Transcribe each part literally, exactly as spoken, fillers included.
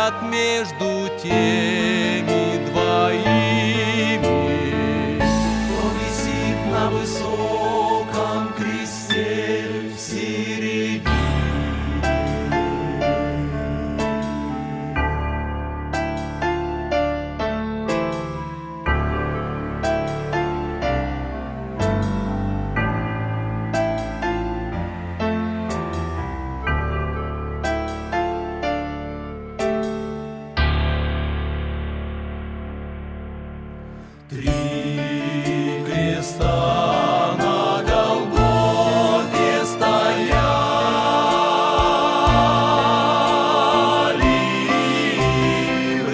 стоят между теми двоими, кто висит на высоком кресте в середине. Три креста на Голгофе стояли в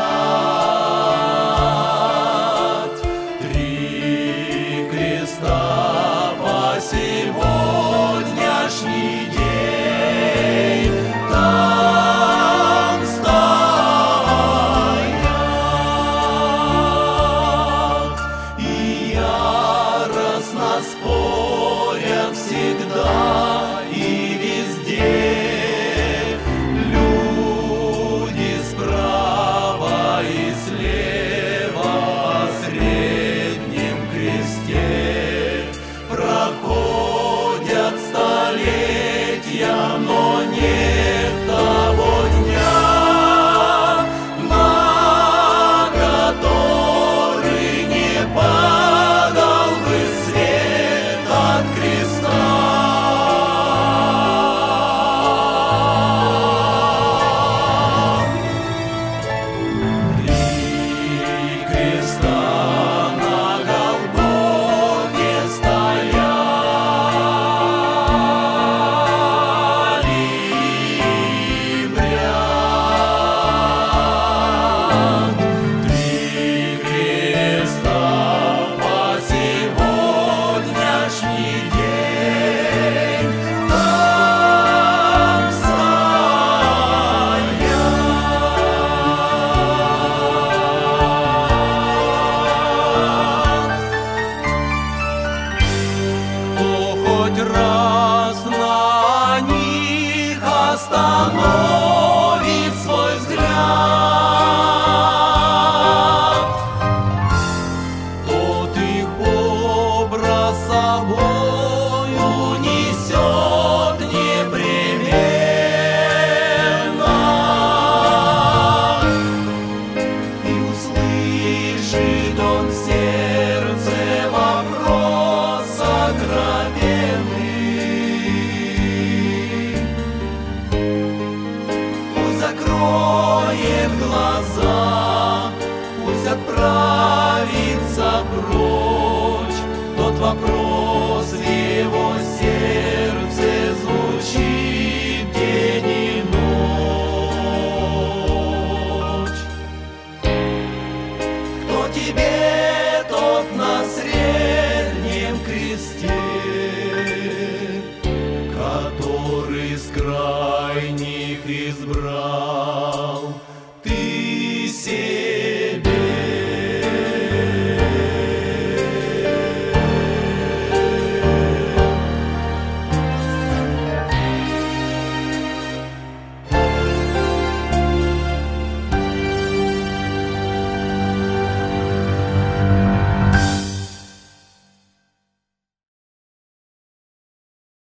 ряд. Три креста по сегодняшний день там стоят и яростно спорят всегда и везде. Люди справа и слева о среднем кресте проходят столетия, но нет того дня, на который не падал бы свет от креста. Три креста на Голгофе стояли в ряд. Три креста по сегодняшний день там стоят. Кто хоть раз на них остановит свой взгляд, тот их образ собою несет непременно, и услышит он в сердце вопрос сокровенный. Пусть закроет глаза, пусть отправится прочь. Тот вопрос в его сердце звучит день и ночь. Кто тебе тот на среднем кресте, который с крайних избрал?